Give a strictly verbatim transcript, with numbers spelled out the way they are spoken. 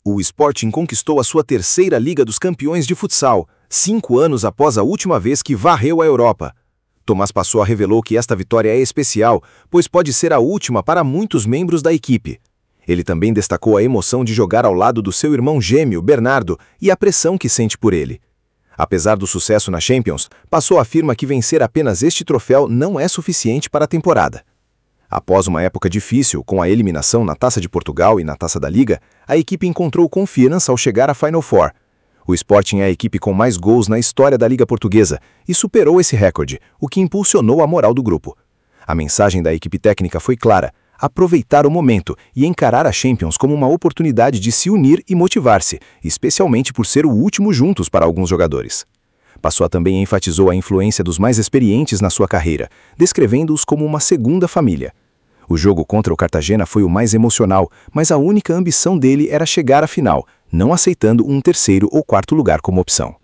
O Sporting conquistou a sua terceira Liga dos Campeões de futsal, cinco anos após a última vez que varreu a Europa. Tomás Passoa revelou que esta vitória é especial, pois pode ser a última para muitos membros da equipe. Ele também destacou a emoção de jogar ao lado do seu irmão gêmeo, Bernardo, e a pressão que sente por ele. Apesar do sucesso na Champions, Passoa afirma que vencer apenas este troféu não é suficiente para a temporada. Após uma época difícil, com a eliminação na Taça de Portugal e na Taça da Liga, a equipe encontrou confiança ao chegar à Final Four. O Sporting é a equipe com mais gols na história da Liga Portuguesa e superou esse recorde, o que impulsionou a moral do grupo. A mensagem da equipe técnica foi clara: aproveitar o momento e encarar a Champions como uma oportunidade de se unir e motivar-se, especialmente por ser o último juntos para alguns jogadores. Passoa também enfatizou a influência dos mais experientes na sua carreira, descrevendo-os como uma segunda família. O jogo contra o Cartagena foi o mais emocional, mas a única ambição dele era chegar à final, não aceitando um terceiro ou quarto lugar como opção.